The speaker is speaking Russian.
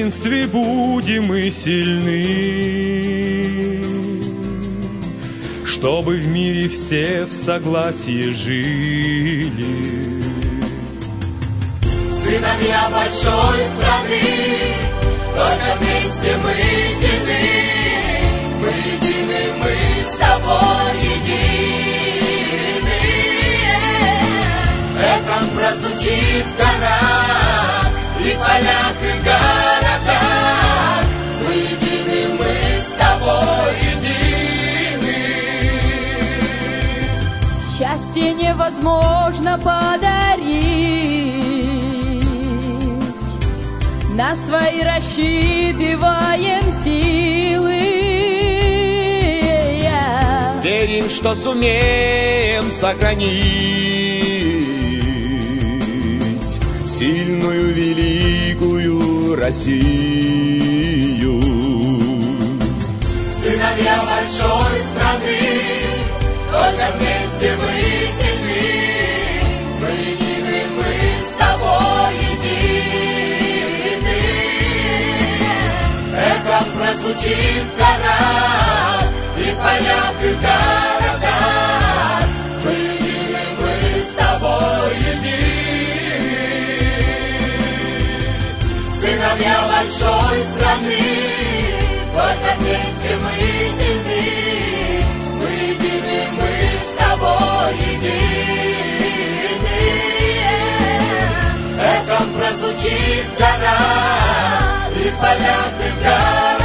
единстве будем мы сильны, чтобы в мире все в согласии жили. Сыновья большой страны, только вместе мы сильны. Мы едины, мы с тобой едины. Эхом прозвучит в горах и полях, и городах. Мы едины, мы с тобой едины. Счастье невозможно подарить, на свои рассчитываем силы. Верим, что сумеем сохранить сильную, великую Россию. Сыновья большой страны, только вместе мы сильны. Мы едины, мы с тобой едины. Эхом прозвучит в горах и полях, и городах. Мы едины, мы с тобой едины. Сыновья большой страны, только вместе мы сильны. Мы едины, мы с тобой едины. Эхом прозвучит в горах и полях, и городах.